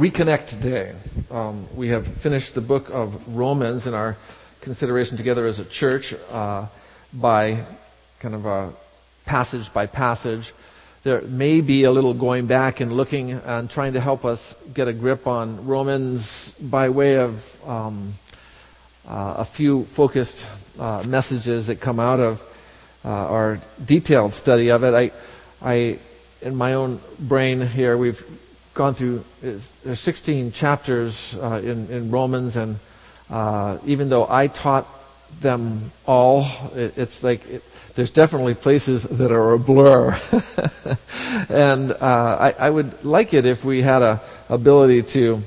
Reconnect today. We have finished the book of Romans in our consideration together as a church by kind of a passage by passage. There may be a little going back and looking and trying to help us get a grip on Romans by way of a few focused messages that come out of our detailed study of it. I in my own brain here, we've gone through, there's 16 chapters in Romans, and even though I taught them all, it's like there's definitely places that are a blur. And I would like it if we had a ability to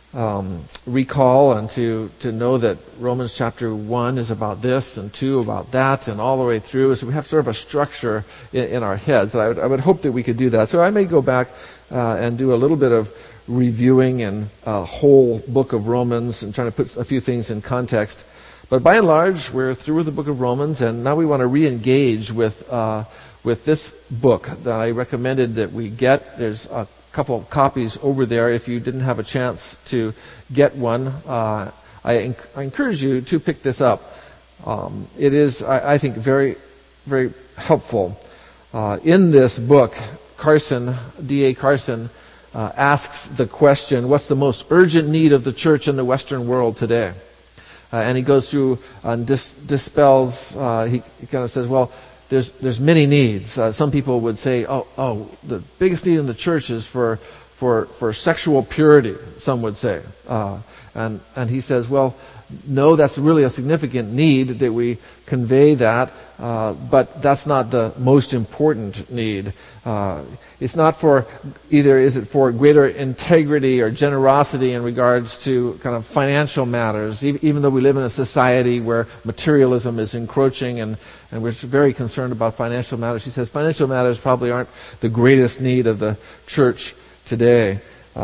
recall and to know that Romans chapter 1 is about this and 2 about that and all the way through. So we have sort of a structure in our heads. I would hope that we could do that. So I may go back and do a little bit of reviewing and a whole book of Romans and trying to put a few things in context. But by and large, we're through with the book of Romans, and now we want to re-engage with this book that I recommended that we get. There's a couple of copies over there if you didn't have a chance to get one. I encourage you to pick this up. It is, I think, very, very helpful. In this book, D.A. Carson, asks the question, what's the most urgent need of the church in the Western world today? And he goes through and dispels, he kind of says, well, there's many needs. Some people would say, the biggest need in the church is for sexual purity, some would say. And he says, well, no, that's really a significant need that we convey that, but that's not the most important need. It's not for either, is it for greater integrity or generosity in regards to kind of financial matters, even though we live in a society where materialism is encroaching and we're very concerned about financial matters. He says financial matters probably aren't the greatest need of the church today.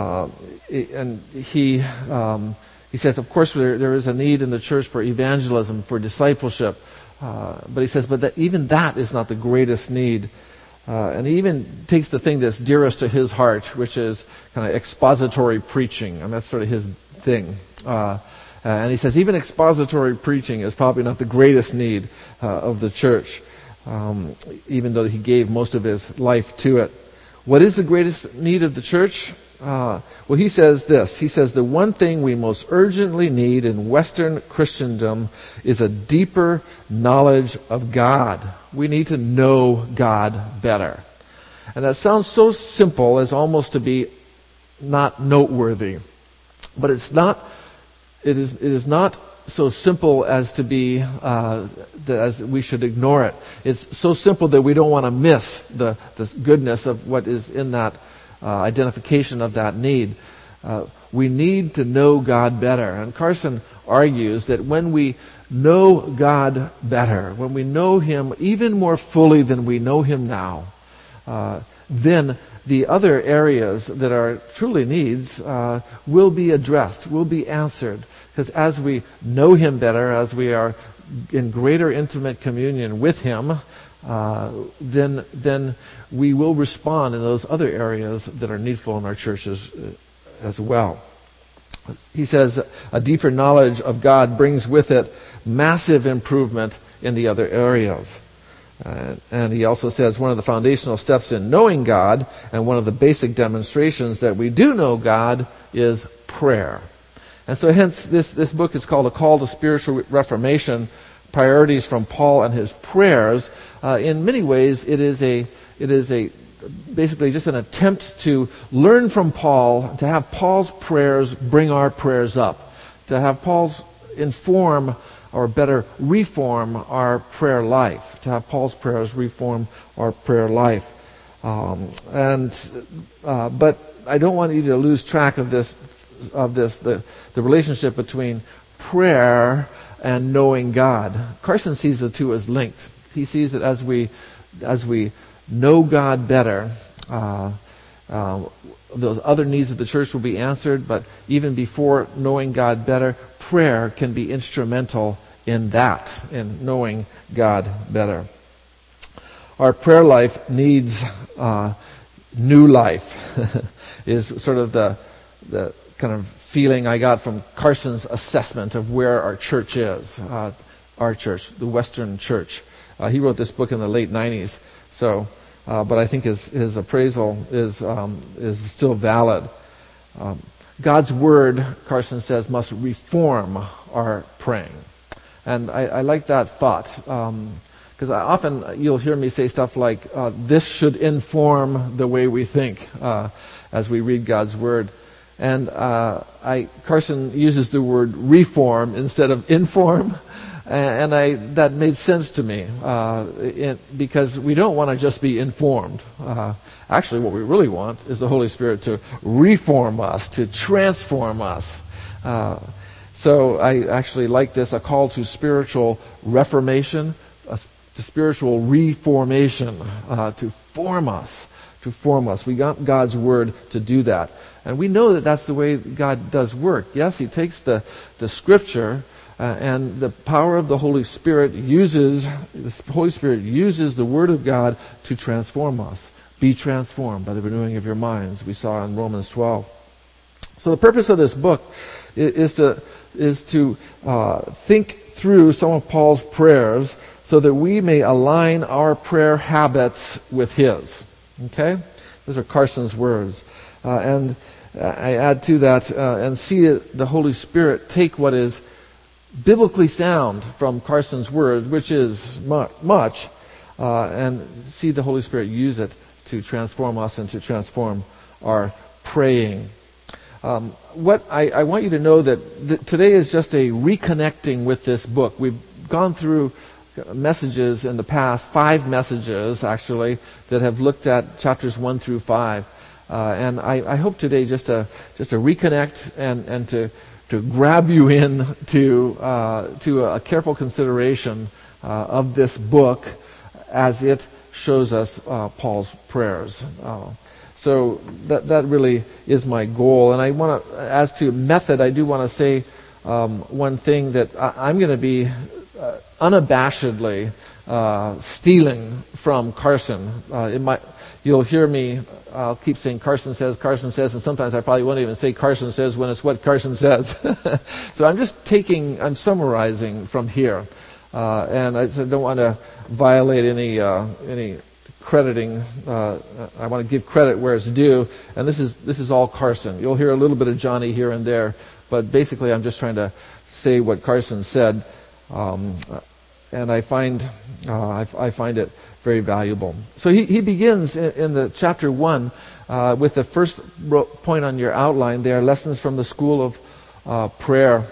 And he says, of course, there is a need in the church for evangelism, for discipleship. But he says, even that is not the greatest need. And he even takes the thing that's dearest to his heart, which is kind of expository preaching. And that's sort of his thing. And he says, even expository preaching is probably not the greatest need of the church, even though he gave most of his life to it. What is the greatest need of the church? Well, he says this. He says, the one thing we most urgently need in Western Christendom is a deeper knowledge of God. We need to know God better. And that sounds so simple as almost to be not noteworthy. But it's not, it is not so simple as to be, as we should ignore it. It's so simple that we don't want to miss the goodness of what is in that identification of that need. We need to know God better. And Carson argues that when we know God better, when we know Him even more fully than we know Him now, then the other areas that are truly needs will be addressed, will be answered. Because as we know Him better, as we are in greater intimate communion with Him, then we will respond in those other areas that are needful in our churches as well. He says a deeper knowledge of God brings with it massive improvement in the other areas. And he also says one of the foundational steps in knowing God and one of the basic demonstrations that we do know God is prayer. And so hence this book is called A Call to Spiritual Reformation, Priorities from Paul and His Prayers. In many ways, it is basically just an attempt to learn from Paul, to have Paul's prayers bring our prayers up, to have Paul's inform or better reform our prayer life, to have Paul's prayers reform our prayer life. But I don't want you to lose track of the relationship between prayer and knowing God. Carson sees the two as linked. He sees that as we know God better, those other needs of the church will be answered, but even before knowing God better, prayer can be instrumental in that, in knowing God better. Our prayer life needs new life, is sort of the kind of feeling I got from Carson's assessment of where our church is. Our church, the Western Church. He wrote this book in the late 90s. So, but I think his appraisal is still valid. God's word, Carson says, must reform our praying. And I like that thought, because often you'll hear me say stuff like, this should inform the way we think as we read God's word. And Carson uses the word reform instead of inform, and that made sense to me, because we don't want to just be informed. Actually, what we really want is the Holy Spirit to reform us, to transform us. So I actually like this, a call to spiritual reformation, to spiritual reformation, to form us. We got God's word to do that. And we know that that's the way God does work. Yes, he takes the scripture, and the power of the Holy Spirit uses the word of God to transform us. Be transformed by the renewing of your minds, we saw in Romans 12. So the purpose of this book is to think through some of Paul's prayers so that we may align our prayer habits with his. Okay? Those are Carson's words. And I add to that and see the Holy Spirit take what is biblically sound from Carson's word, which is much, and see the Holy Spirit use it to transform us and to transform our praying. What I want you to know that today is just a reconnecting with this book. We've gone through messages in the past, 5 messages actually, that have looked at chapters 1 through 5. And I hope today just to reconnect and to grab you in to a careful consideration of this book as it shows us Paul's prayers. So that really is my goal. And I want to, as to method, I do want to say one thing, that I'm going to be unabashedly stealing from Carson. You'll hear me, I'll keep saying Carson says, and sometimes I probably won't even say Carson says when it's what Carson says. So I'm summarizing from here. And I don't want to violate any crediting. I want to give credit where it's due. And this is all Carson. You'll hear a little bit of Johnny here and there, but basically I'm just trying to say what Carson said. And I find it very valuable. So he begins in the chapter 1 with the first point on your outline there, lessons from the school of prayer.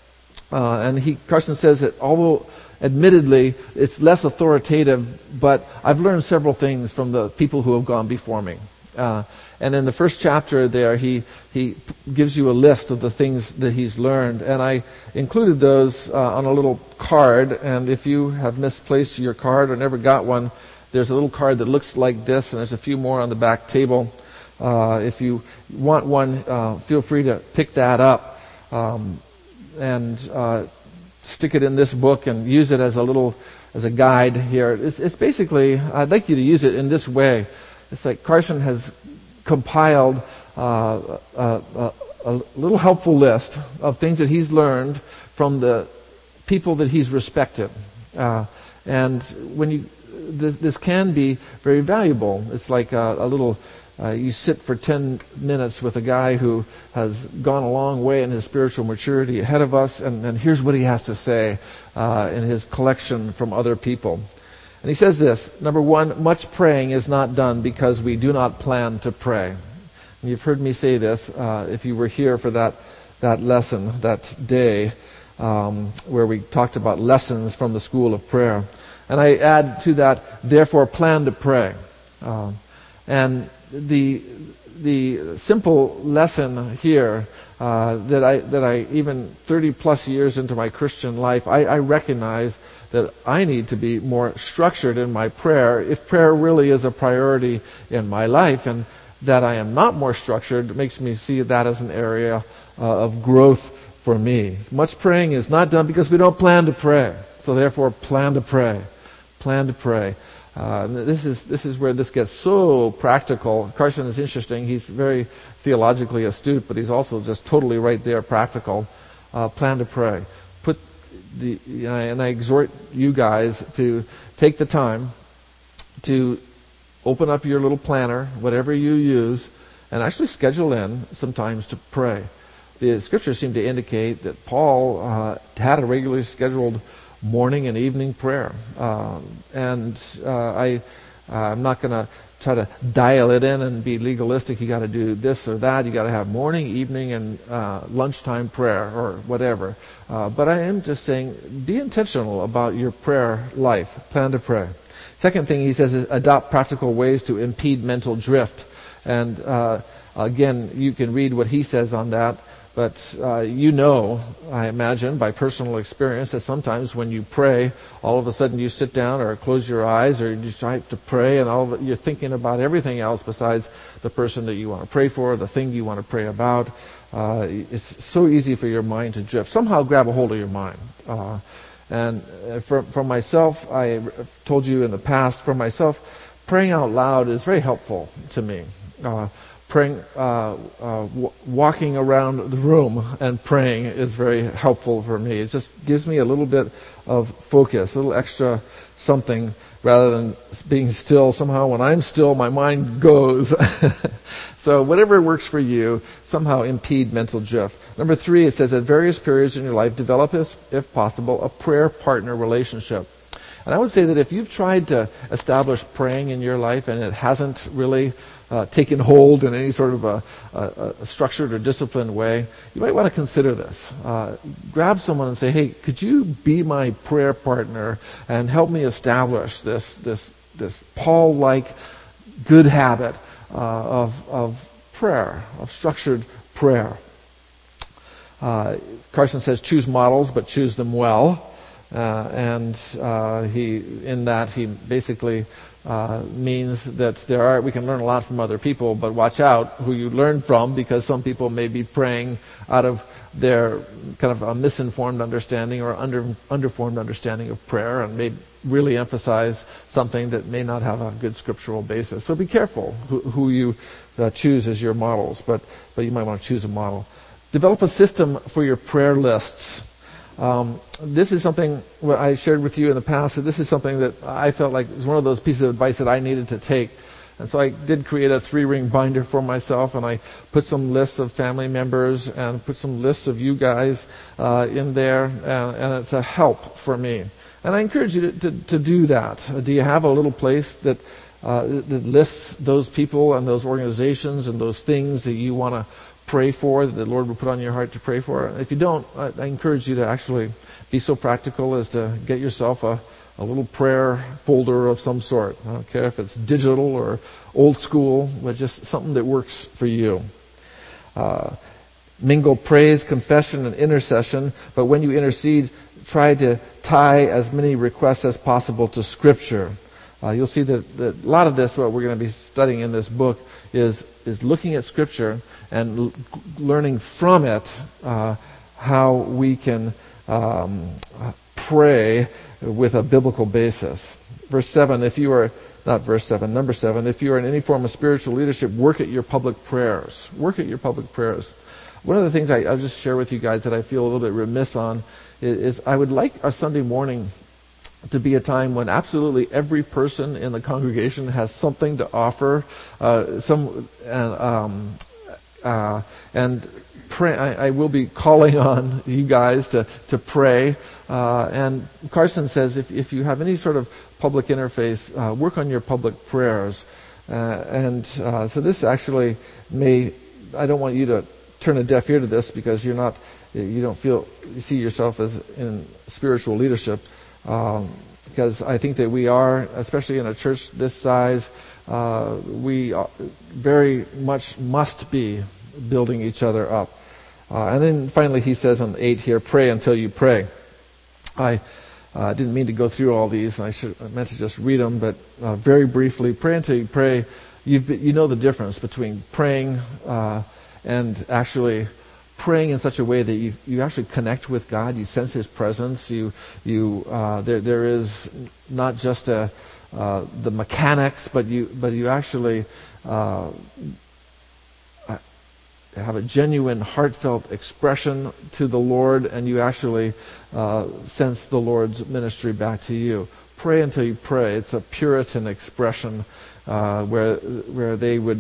And Carson says that although admittedly it's less authoritative, but I've learned several things from the people who have gone before me. And in the first chapter there, he gives you a list of the things that he's learned. And I included those on a little card. And if you have misplaced your card or never got one, there's a little card that looks like this, and there's a few more on the back table. If you want one, feel free to pick that up and stick it in this book and use it as a guide here. It's basically, I'd like you to use it in this way. It's like Carson has compiled a little helpful list of things that he's learned from the people that he's respected. And when this can be very valuable. It's like a little, you sit for 10 minutes with a guy who has gone a long way in his spiritual maturity ahead of us, and here's what he has to say in his collection from other people. And he says this, number 1, much praying is not done because we do not plan to pray. And you've heard me say this if you were here for that lesson, that day where we talked about lessons from the school of prayer. And I add to that, therefore plan to pray. And the simple lesson here that I even 30 plus years into my Christian life, I recognize that I need to be more structured in my prayer if prayer really is a priority in my life. And that I am not more structured makes me see that as an area of growth for me. Much praying is not done because we don't plan to pray. So therefore, plan to pray. Plan to pray. This is where this gets so practical. Carson is interesting. He's very theologically astute, but he's also just totally right there, practical. Plan to pray. And I exhort you guys to take the time to open up your little planner, whatever you use, and actually schedule in some times to pray. The scriptures seem to indicate that Paul had a regularly scheduled morning and evening prayer. I'm not going to try to dial it in and be legalistic. You got to do this or that. You got to have morning, evening, and lunchtime prayer or whatever. But I am just saying, be intentional about your prayer life. Plan to pray. Second thing he says is adopt practical ways to impede mental drift. And again, you can read what he says on that. But I imagine, by personal experience, that sometimes when you pray, all of a sudden you sit down or close your eyes or you try to pray and you're thinking about everything else besides the person that you want to pray for, the thing you want to pray about. It's so easy for your mind to drift. Somehow grab a hold of your mind. And for myself, I told you in the past, for myself, praying out loud is very helpful to me. Praying, walking around the room and praying is very helpful for me. It just gives me a little bit of focus, a little extra something, rather than being still. Somehow when I'm still, my mind goes. So whatever works for you, somehow impede mental drift. Number 3, it says at various periods in your life, develop, if possible, a prayer partner relationship. And I would say that if you've tried to establish praying in your life and it hasn't really taken hold in any sort of a structured or disciplined way, you might want to consider this. Grab someone and say, hey, could you be my prayer partner and help me establish this Paul-like good habit of prayer, of structured prayer. Carson says choose models, but choose them well. He basically means that we can learn a lot from other people, but watch out who you learn from, because some people may be praying out of their kind of a misinformed understanding or underformed understanding of prayer, and may really emphasize something that may not have a good scriptural basis. So be careful who you choose as your models, but you might want to choose a model. Develop a system for your prayer lists. This is something I shared with you in the past. This is something that I felt like was one of those pieces of advice that I needed to take. And so I did create a 3-ring binder for myself, and I put some lists of family members and put some lists of you guys in there, and it's a help for me. And I encourage you to do that. Do you have a little place that lists those people and those organizations and those things that you want to pray for, that the Lord will put on your heart to pray for? If you don't, I encourage you to actually be so practical as to get yourself a little prayer folder of some sort. I don't care if it's digital or old school, but just something that works for you. Mingle praise, confession, and intercession, but when you intercede, try to tie as many requests as possible to Scripture. You'll see that a lot of this, what we're going to be studying in this book, is looking at Scripture and learning from it how we can pray with a biblical basis. Number 7, if you are in any form of spiritual leadership, work at your public prayers. Work at your public prayers. One of the things I'll just share with you guys that I feel a little bit remiss on is I would like our Sunday morning to be a time when absolutely every person in the congregation has something to offer, and pray. I will be calling on you guys to pray. And Carson says if you have any sort of public interface, work on your public prayers. So this actually I don't want you to turn a deaf ear to this, because you don't see yourself as in spiritual leadership. Because I think that we are, especially in a church this size, we very much must be building each other up. And then finally he says on 8 here, pray until you pray. I didn't mean to go through all these, and I meant to just read them, but very briefly, pray until you pray. You know the difference between praying and actually praying in such a way that you actually connect with God, you sense His presence. There is not just a the mechanics, but you actually have a genuine, heartfelt expression to the Lord, and you actually sense the Lord's ministry back to you. Pray until you pray. It's a Puritan expression where they would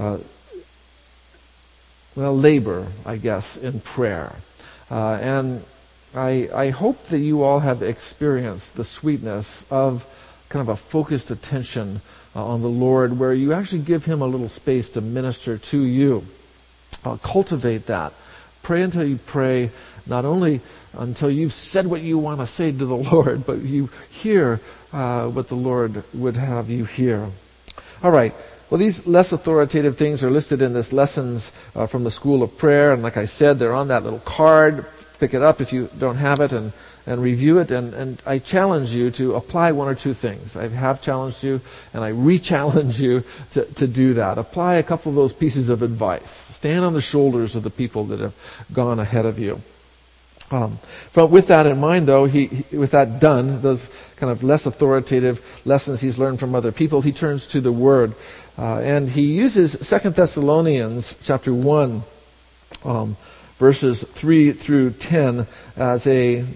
labor, I guess, in prayer. And I hope that you all have experienced the sweetness of kind of a focused attention on the Lord, where you actually give Him a little space to minister to you. Cultivate that. Pray until you pray, not only until you've said what you want to say to the Lord, but you hear what the Lord would have you hear. All right. Well, these less authoritative things are listed in this Lessons from the School of Prayer. And like I said, they're on that little card. Pick it up if you don't have it and review it. And I challenge you to apply one or two things. I have challenged you, and I re-challenge you to do that. Apply a couple of those pieces of advice. Stand on the shoulders of the people that have gone ahead of you. With that in mind, though, with that done, those kind of less authoritative lessons he's learned from other people, he turns to the Word. And he uses 2 Thessalonians chapter 1, verses 3 through 10 as a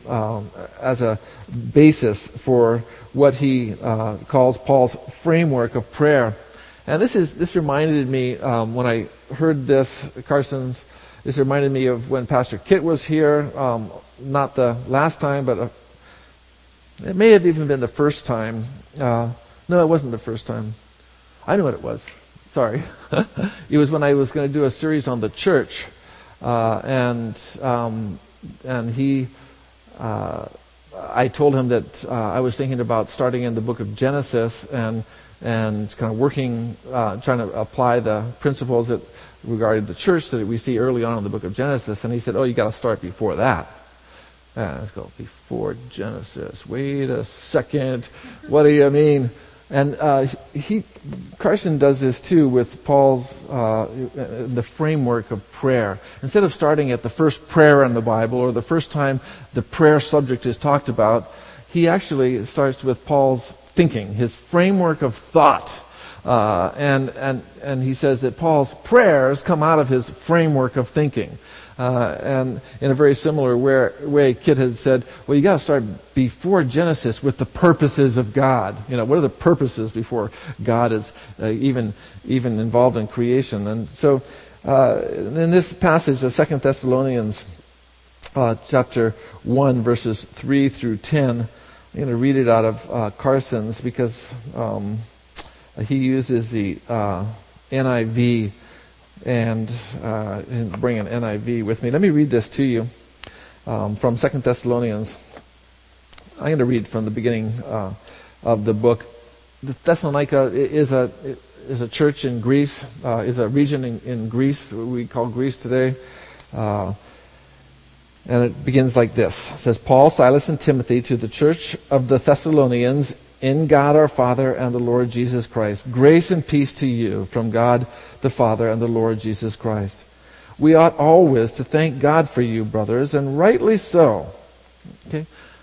basis for what he calls Paul's framework of prayer. And this reminded me when I heard this, this reminded me of when Pastor Kit was here, not the last time, but it may have even been the first time. No, it wasn't the first time. I know what it was. Sorry. It was when I was going to do a series on the church. And I told him that I was thinking about starting in the book of Genesis and kind of working, trying to apply the principles that regarding the church that we see early on in the book of Genesis. And he said, you got to start before that. Let's go before Genesis. Wait a second. What do you mean? And Carson does this too with Paul's the framework of prayer. Instead of starting at the first prayer in the Bible or the first time the prayer subject is talked about, he actually starts with Paul's thinking, his framework of thought. And he says that Paul's prayers come out of his framework of thinking. And in a very similar way, Kit had said, you got to start before Genesis with the purposes of God. What are the purposes before God is even involved in creation? And so in this passage of 2 Thessalonians chapter 1, verses 3 through 10, I'm going to read it out of Carson's because he uses the NIV, and bring an NIV with me. Let me read this to you from 2 Thessalonians. I'm going to read from the beginning of the book. Thessalonica is a church in Greece, is a region in Greece, we call Greece today. And it begins like this. It says, Paul, Silas, and Timothy to the church of the Thessalonians in God our Father and the Lord Jesus Christ. Grace and peace to you from God the Father and the Lord Jesus Christ. We ought always to thank God for you, brothers, and rightly so. Okay?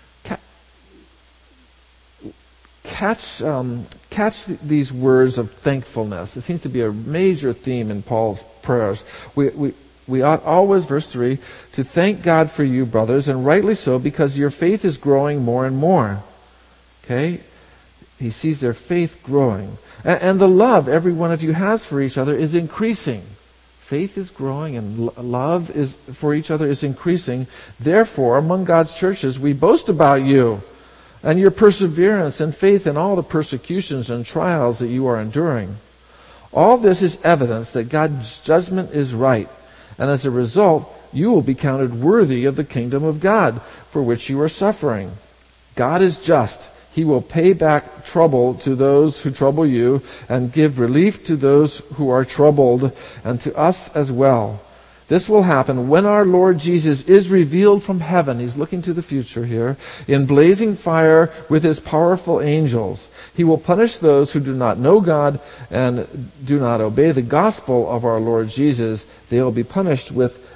Catch these words of thankfulness. It seems to be a major theme in Paul's prayers. We ought always, verse 3, to thank God for you, brothers, and rightly so, because your faith is growing more and more. Okay? He sees their faith growing. And the love every one of you has for each other is increasing. Faith is growing and love for each other is increasing. Therefore, among God's churches, we boast about you and your perseverance and faith in all the persecutions and trials that you are enduring. All this is evidence that God's judgment is right. And as a result, you will be counted worthy of the kingdom of God for which you are suffering. God is just. He will pay back trouble to those who trouble you and give relief to those who are troubled and to us as well. This will happen when our Lord Jesus is revealed from heaven. He's looking to the future here. In blazing fire with his powerful angels. He will punish those who do not know God and do not obey the gospel of our Lord Jesus. They will be punished with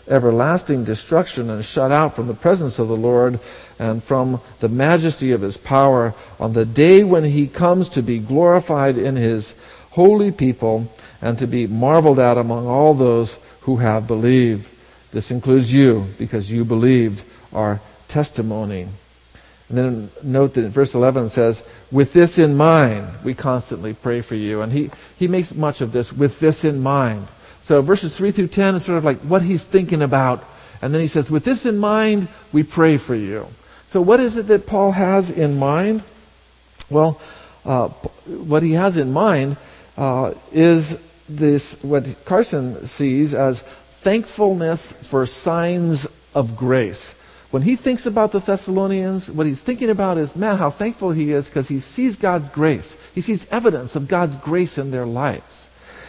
everlasting destruction and shut out from the presence of the Lord and from the majesty of his power on the day when he comes to be glorified in his holy people and to be marveled at among all those who have believed. This includes you, because you believed our testimony. And then note that verse 11 says, with this in mind, we constantly pray for you. And he makes much of this, with this in mind. So verses 3 through 10 is sort of like what he's thinking about. And then he says, with this in mind, we pray for you. So what is it that Paul has in mind? Well, what he has in mind is this, what Carson sees as thankfulness for signs of grace. When he thinks about the Thessalonians, what he's thinking about is, man, how thankful he is because he sees God's grace. He sees evidence of God's grace in their lives.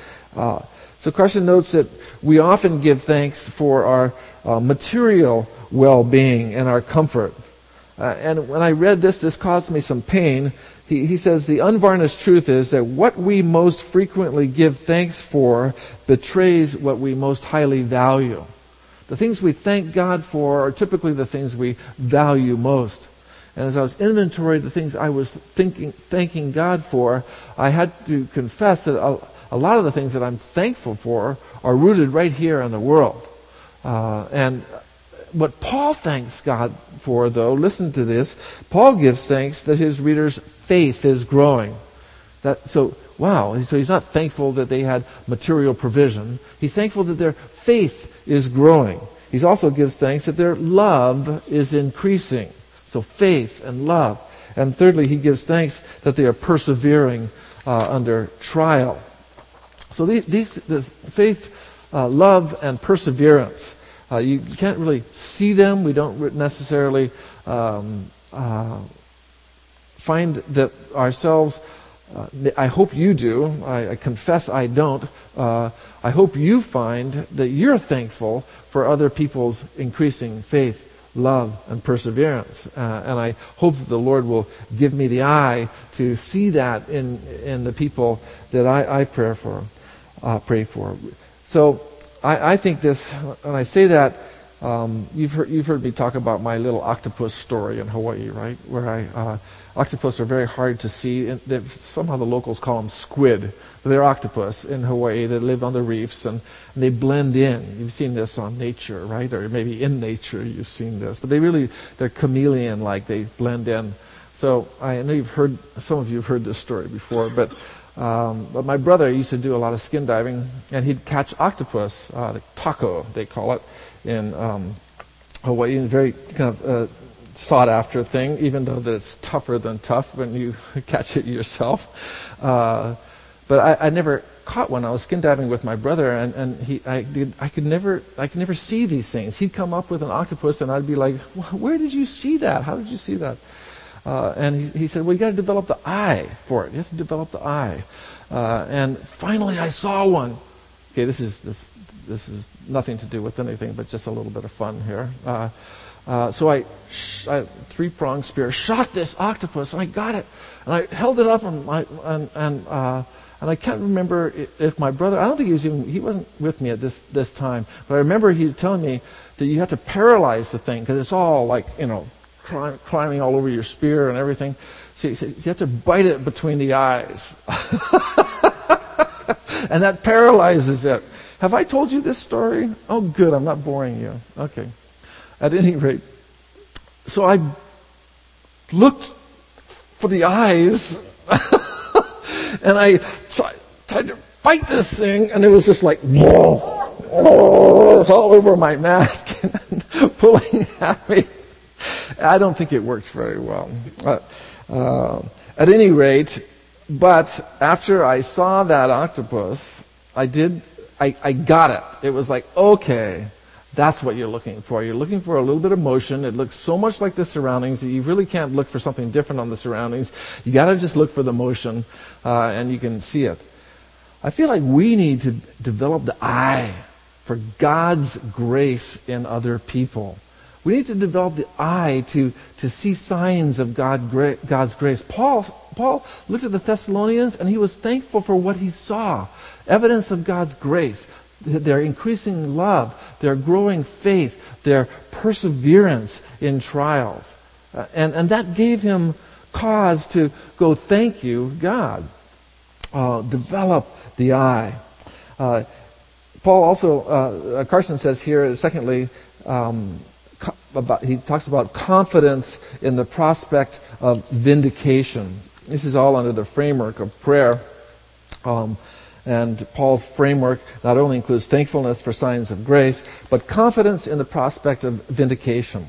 So Carson notes that we often give thanks for our material well-being and our comfort. And when I read this caused me some pain. He says the unvarnished truth is that what we most frequently give thanks for betrays what we most highly value. The things we thank God for are typically the things we value most. And as I was inventorying the things I was thanking God for, I had to confess that a lot of the things that I'm thankful for are rooted right here in the world. And what Paul thanks God for, though, listen to this, Paul gives thanks that his readers' faith is growing. So he's not thankful that they had material provision. He's thankful that their faith is growing. He also gives thanks that their love is increasing. So faith and love. And thirdly, he gives thanks that they are persevering under trial. So the faith, love, and perseverance. You can't really see them. We don't necessarily find that ourselves. I hope you do. I confess I don't. I hope you find that you're thankful for other people's increasing faith, love, and perseverance. And I hope that the Lord will give me the eye to see that in the people that I pray for. So I think this, when I say that, you've heard me talk about my little octopus story in Hawaii, right? Where octopus are very hard to see. And somehow the locals call them squid. But they're octopus in Hawaii. They live on the reefs and they blend in. You've seen this on Nature, right? Or maybe in Nature you've seen this. But they're chameleon-like. They blend in. So I know some of you have heard this story before. But my brother used to do a lot of skin diving, and he'd catch octopus, taco they call it, in Hawaii. And very kind of sought after thing, even though that it's tougher than tough when you catch it yourself. But I never caught one. I was skin diving with my brother, and I could never see these things. He'd come up with an octopus, and I'd be like, "Where did you see that? How did you see that?" And he said, "Well, you got to develop the eye for it. You have to develop the eye." And finally, I saw one. Okay, this is nothing to do with anything, but just a little bit of fun here. So I three-pronged spear shot this octopus, and I got it, and I held it up, and I can't remember if my brother. I don't think he wasn't with me at this time, but I remember he telling me that you have to paralyze the thing because it's all like climbing all over your spear and everything. So he says you have to bite it between the eyes, and that paralyzes it. Have I told you this story? Oh, good. I'm not boring you. Okay. At any rate, so I looked for the eyes, and I tried to bite this thing, and it was just like, it's all over my mask and pulling at me. I don't think it works very well. At any rate, but after I saw that octopus, I got it. It was like, okay. That's what you're looking for. You're looking for a little bit of motion. It looks so much like the surroundings that you really can't look for something different on the surroundings. You got to just look for the motion, and you can see it. I feel like we need to develop the eye for God's grace in other people. We need to develop the eye to see signs of God's grace. Paul looked at the Thessalonians, and he was thankful for what he saw. Evidence of God's grace. their increasing love, their growing faith, their perseverance in trials. And that gave him cause to go, thank you, God. Develop the eye. Paul also, Carson says here, secondly, he talks about confidence in the prospect of vindication. This is all under the framework of prayer. And Paul's framework not only includes thankfulness for signs of grace, but confidence in the prospect of vindication.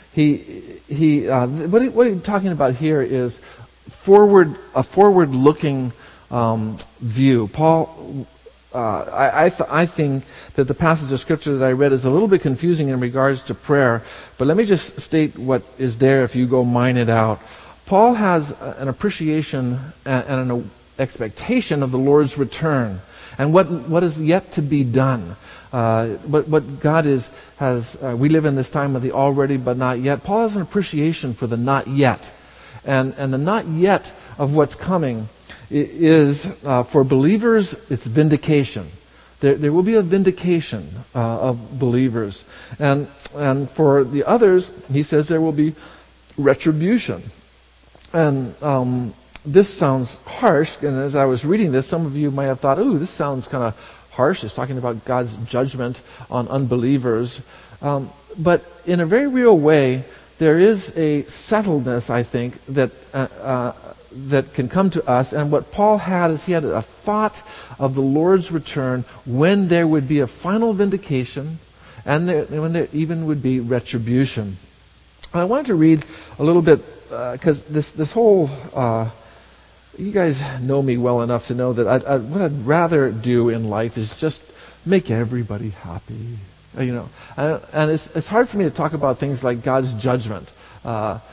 What he's talking about here is a forward-looking view. Paul, I think that the passage of Scripture that I read is a little bit confusing in regards to prayer, but let me just state what is there if you go mine it out. Paul has an appreciation and an expectation of the Lord's return and what is yet to be done. What God has we live in this time of the already but not yet. Paul has an appreciation for the not yet. And the not yet of what's coming is, for believers, it's vindication. There will be a vindication of believers. And for the others, he says there will be retribution. And this sounds harsh, and as I was reading this, some of you might have thought, ooh, this sounds kind of harsh. It's talking about God's judgment on unbelievers. But in a very real way, there is a settledness, I think, that can come to us. And what Paul had is he had a thought of the Lord's return when there would be a final vindication and when there even would be retribution. I wanted to read a little bit, because this whole... you guys know me well enough to know that what I'd rather do in life is just make everybody happy. And it's hard for me to talk about things like God's judgment. But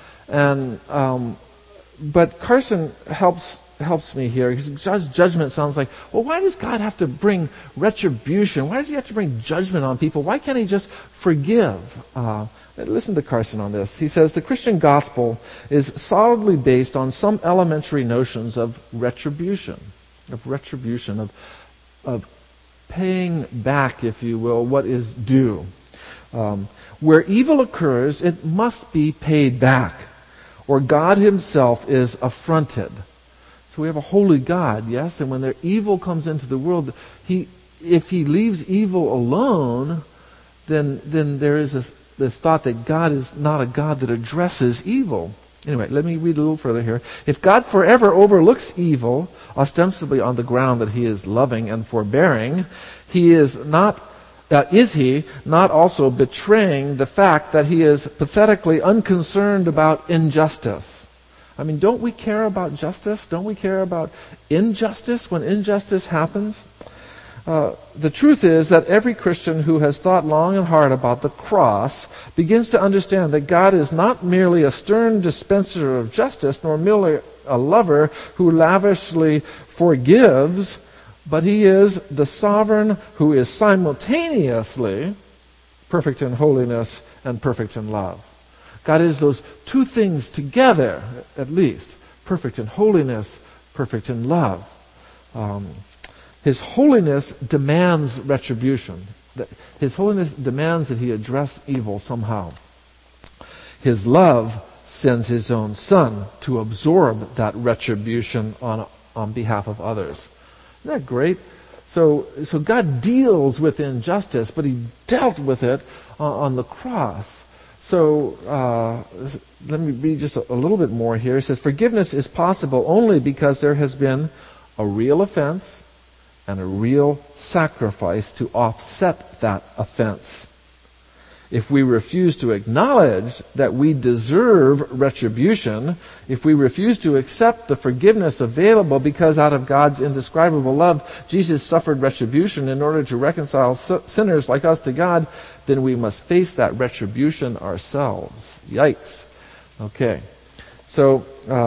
Carson helps me here, because God's judgment sounds like, well, why does God have to bring retribution? Why does he have to bring judgment on people? Why can't he just forgive? Listen to Carson on this. He says, the Christian gospel is solidly based on some elementary notions of retribution, of paying back, if you will, what is due. Where evil occurs, it must be paid back, or God himself is affronted. So we have a holy God, yes, and when their evil comes into the world, if he leaves evil alone, then there is this thought that God is not a God that addresses evil. Anyway, let me read a little further here. If God forever overlooks evil, ostensibly on the ground that he is loving and forbearing, is he not also betraying the fact that he is pathetically unconcerned about injustice? I mean, don't we care about justice? Don't we care about injustice when injustice happens? The truth is that every Christian who has thought long and hard about the cross begins to understand that God is not merely a stern dispenser of justice, nor merely a lover who lavishly forgives, but he is the sovereign who is simultaneously perfect in holiness and perfect in love. God is those two things together, at least. Perfect in holiness, perfect in love. His holiness demands retribution. His holiness demands that he address evil somehow. His love sends his own Son to absorb that retribution on behalf of others. Isn't that great? So God deals with injustice, but he dealt with it on the cross. So let me read just a little bit more here. It says, forgiveness is possible only because there has been a real offense and a real sacrifice to offset that offense. If we refuse to acknowledge that we deserve retribution, if we refuse to accept the forgiveness available because out of God's indescribable love, Jesus suffered retribution in order to reconcile sinners like us to God, then we must face that retribution ourselves. Yikes. Okay. So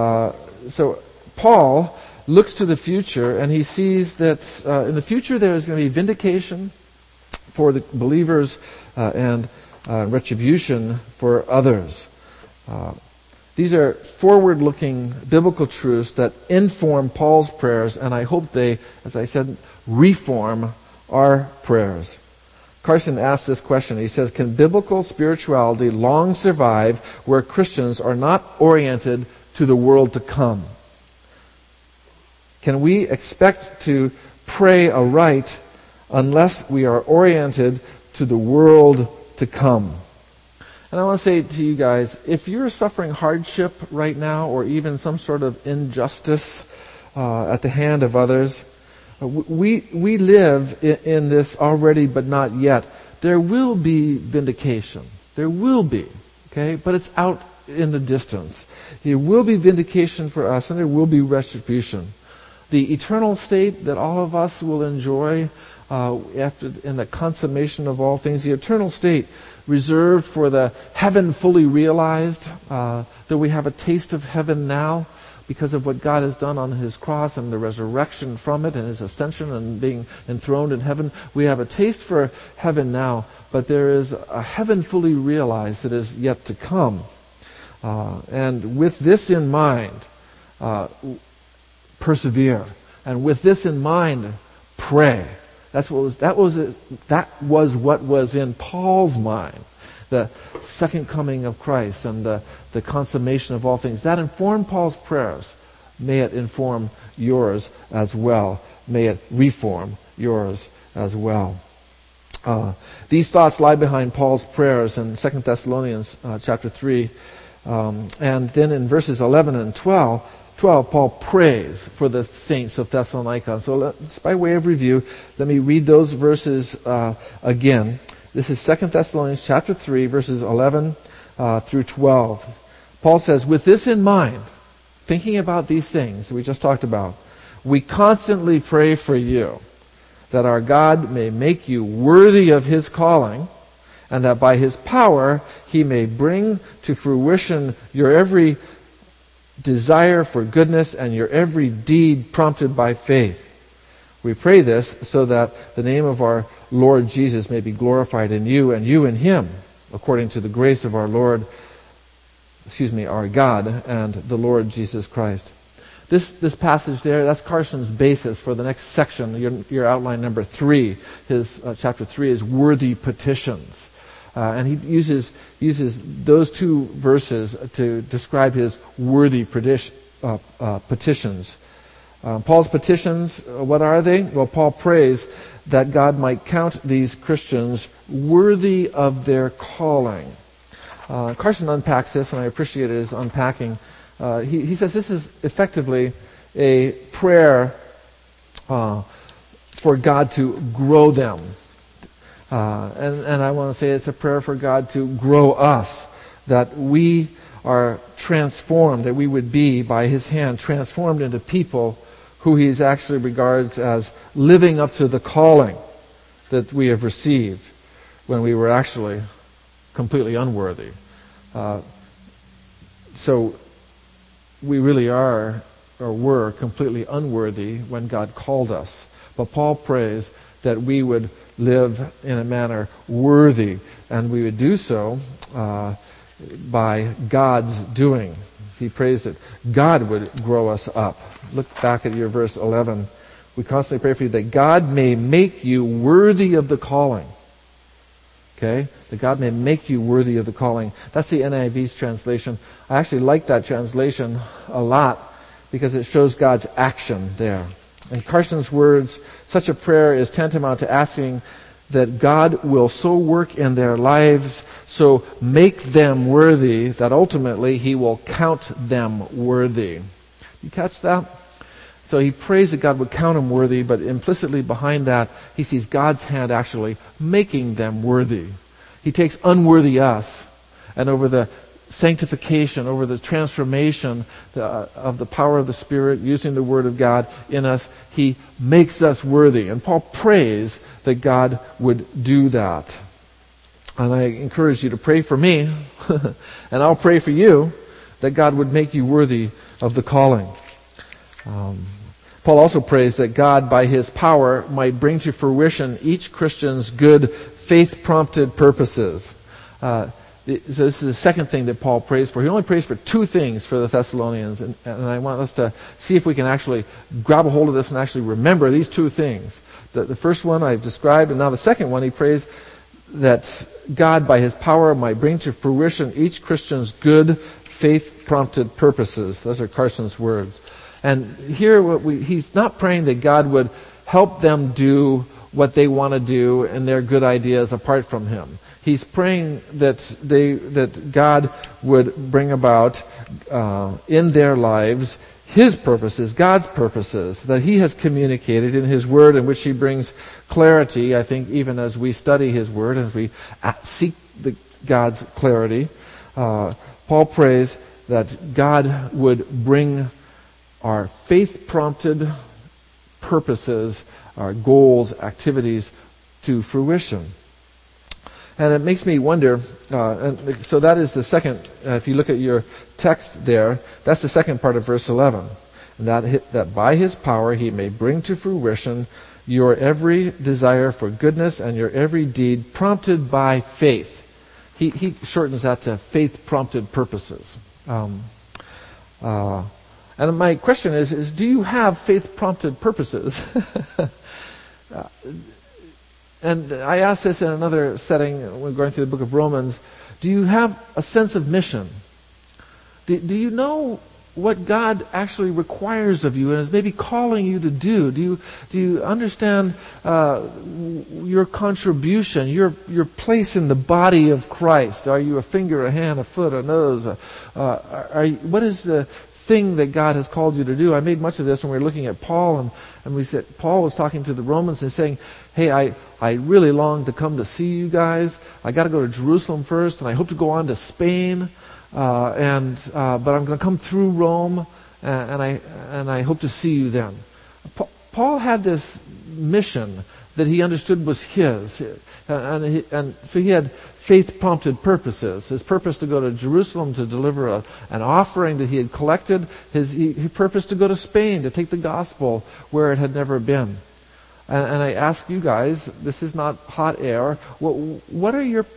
Paul looks to the future, and he sees that in the future there is going to be vindication for the believers and retribution for others. These are forward-looking biblical truths that inform Paul's prayers, and I hope they, as I said, reform our prayers. Carson asked this question. He says, can biblical spirituality long survive where Christians are not oriented to the world to come? Can we expect to pray aright unless we are oriented to the world to come? And I want to say to you guys, if you're suffering hardship right now or even some sort of injustice at the hand of others, we live in this already but not yet. There will be vindication. There will be, okay? But it's out in the distance. There will be vindication for us and there will be retribution. The eternal state that all of us will enjoy in the consummation of all things, the eternal state reserved for the heaven fully realized, that we have a taste of heaven now because of what God has done on His cross and the resurrection from it and His ascension and being enthroned in heaven. We have a taste for heaven now, but there is a heaven fully realized that is yet to come. And with this in mind, persevere. And with this in mind, pray. That was what was in Paul's mind. The second coming of Christ and the consummation of all things. That informed Paul's prayers. May it inform yours as well. May it reform yours as well. These thoughts lie behind Paul's prayers in 2 Thessalonians chapter 3. And then in verses 11 and 12, Paul prays for the saints of Thessalonica. So by way of review, let me read those verses again. This is 2 Thessalonians chapter 3, verses 11 through 12. Paul says, with this in mind, thinking about these things we just talked about, we constantly pray for you, that our God may make you worthy of His calling, and that by His power He may bring to fruition your every desire for goodness and your every deed prompted by faith. We pray this so that the name of our Lord Jesus may be glorified in you and you in Him, according to the grace of our God and the Lord Jesus Christ. This passage there, that's Carson's basis for the next section, your outline number 3. His chapter 3 is worthy petitions. And he uses those two verses to describe his worthy petitions. Paul's petitions, what are they? Well, Paul prays that God might count these Christians worthy of their calling. Carson unpacks this, and I appreciate his unpacking. He says this is effectively a prayer for God to grow them. And I want to say it's a prayer for God to grow us, that we are transformed, that we would be, by His hand, transformed into people who He actually regards as living up to the calling that we have received when we were actually completely unworthy. So we really are, or were, completely unworthy when God called us. But Paul prays that we would live in a manner worthy, and we would do so by God's doing. He prays that God would grow us up. Look back at your verse 11. We constantly pray for you that God may make you worthy of the calling. Okay? That God may make you worthy of the calling. That's the NIV's translation. I actually like that translation a lot because it shows God's action there. In Carson's words, such a prayer is tantamount to asking that God will so work in their lives, so make them worthy, that ultimately He will count them worthy. You catch that? So he prays that God would count him worthy, but implicitly behind that, he sees God's hand actually making them worthy. He takes unworthy us, and over the sanctification, over the transformation of the power of the Spirit, using the Word of God in us, He makes us worthy. And Paul prays that God would do that. And I encourage you to pray for me, and I'll pray for you, that God would make you worthy of the calling. Paul also prays that God, by His power, might bring to fruition each Christian's good, faith-prompted purposes. So this is the second thing that Paul prays for. He only prays for two things for the Thessalonians, and I want us to see if we can actually grab a hold of this and actually remember these two things. The first one I've described, and now the second one, he prays that God, by his power, might bring to fruition each Christian's good, faith-prompted purposes. Those are Carson's words. And here, he's not praying that God would help them do what they want to do and their good ideas apart from him. He's praying that God would bring about in their lives his purposes, God's purposes, that he has communicated in his word, in which he brings clarity, I think, even as we study his word, as we seek God's clarity. Paul prays that God would bring our faith-prompted purposes, our goals, activities to fruition. And it makes me wonder, and so that is the second, if you look at your text there, that's the second part of verse 11. And that by his power he may bring to fruition your every desire for goodness and your every deed prompted by faith. He shortens that to faith-prompted purposes. And my question is do you have faith-prompted purposes? And I asked this in another setting when we're going through the book of Romans. Do you have a sense of mission? Do you know what God actually requires of you and is maybe calling you to do? Do you understand your contribution, your place in the body of Christ? Are you a finger, a hand, a foot, a nose? What is the thing that God has called you to do? I made much of this when we were looking at Paul, and we said Paul was talking to the Romans and saying, hey, I really long to come to see you guys. I got to go to Jerusalem first, and I hope to go on to Spain, but I'm going to come through Rome, and I hope to see you then. Paul had this mission that he understood was his, and so he had faith-prompted purposes. His purpose to go to Jerusalem to deliver an offering that he had collected. His purpose to go to Spain to take the gospel where it had never been. And I ask you guys, this is not hot air. What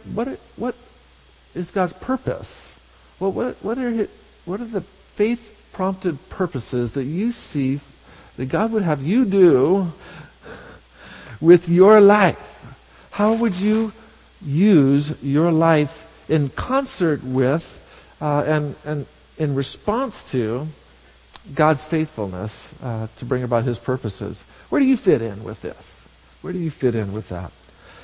is God's purpose? What are the faith-prompted purposes that you see that God would have you do with your life? How would you use your life in concert with and in response to God's faithfulness to bring about his purposes? Where do you fit in with this? Where do you fit in with that?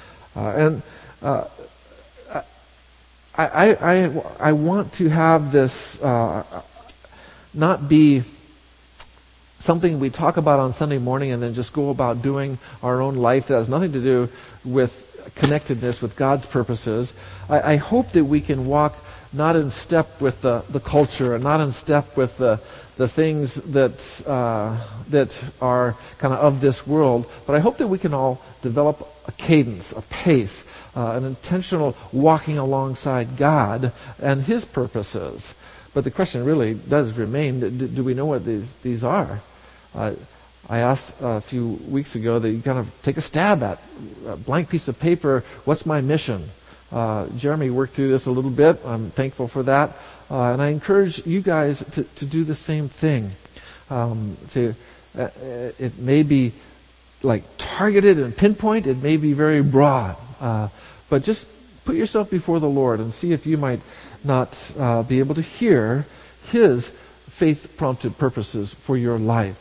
I want to have this not be something we talk about on Sunday morning and then just go about doing our own life that has nothing to do with connectedness with God's purposes. I hope that we can walk not in step with the culture and not in step with the things that are kind of this world, but I hope that we can all develop a cadence, a pace, an intentional walking alongside God and his purposes. But the question really does remain, do we know what these are? I asked a few weeks ago that you kind of take a stab at a blank piece of paper. What's my mission? Jeremy worked through this a little bit. I'm thankful for that. And I encourage you guys to do the same thing. It may be like targeted and pinpoint. It may be very broad. But just put yourself before the Lord and see if you might not be able to hear his faith-prompted purposes for your life.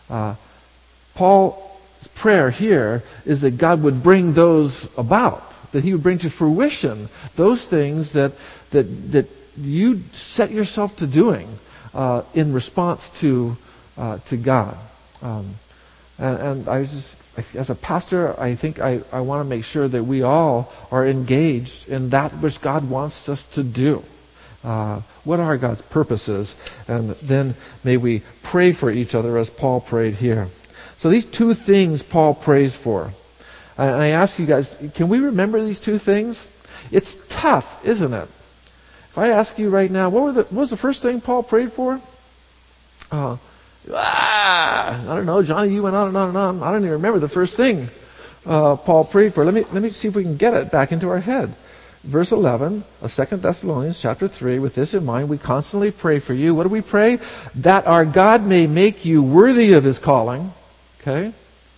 Paul's prayer here is that God would bring those about, that he would bring to fruition those things that you set yourself to doing in response to God. And I just, as a pastor, I think I want to make sure that we all are engaged in that which God wants us to do. What are God's purposes? And then may we pray for each other as Paul prayed here. So these two things Paul prays for. And I ask you guys, can we remember these two things? It's tough, isn't it? If I ask you right now, what was the first thing Paul prayed for? I don't know, Johnny, you went on and on and on. I don't even remember the first thing Paul prayed for. Let me see if we can get it back into our head. verse 11 of 2 Thessalonians chapter 3, with this in mind, we constantly pray for you. What do we pray? That our God may make you worthy of his calling, okay?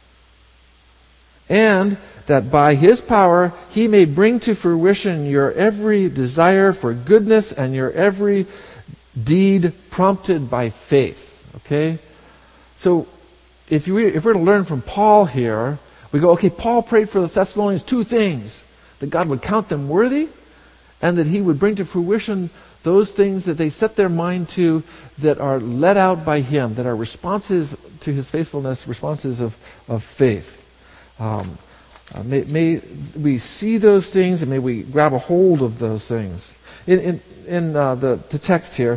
And that by his power he may bring to fruition your every desire for goodness and your every deed prompted by faith, okay? So if we're to learn from Paul here, we go, okay, Paul prayed for the Thessalonians 2 things: that God would count them worthy, and that he would bring to fruition those things that they set their mind to that are led out by him, that are responses to his faithfulness, responses of faith. May we see those things, and may we grab a hold of those things. In the text here,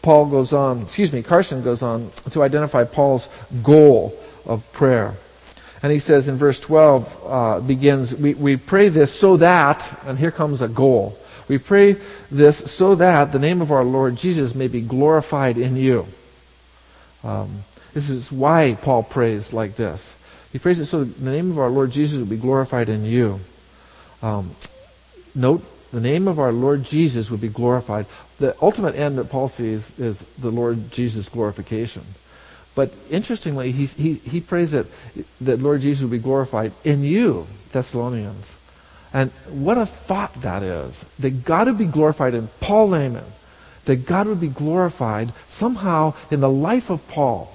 Carson goes on to identify Paul's goal of prayer. And he says in verse 12, we pray this so that, and here comes a goal. We pray this so that the name of our Lord Jesus may be glorified in you. This is why Paul prays like this. He prays it so that the name of our Lord Jesus will be glorified in you. Note, the name of our Lord Jesus would be glorified. The ultimate end that Paul sees is the Lord Jesus' glorification. But interestingly, he prays that Lord Jesus will be glorified in you, Thessalonians. And what a thought that is. That God would be glorified in Paul Layman. That God would be glorified somehow in the life of Paul,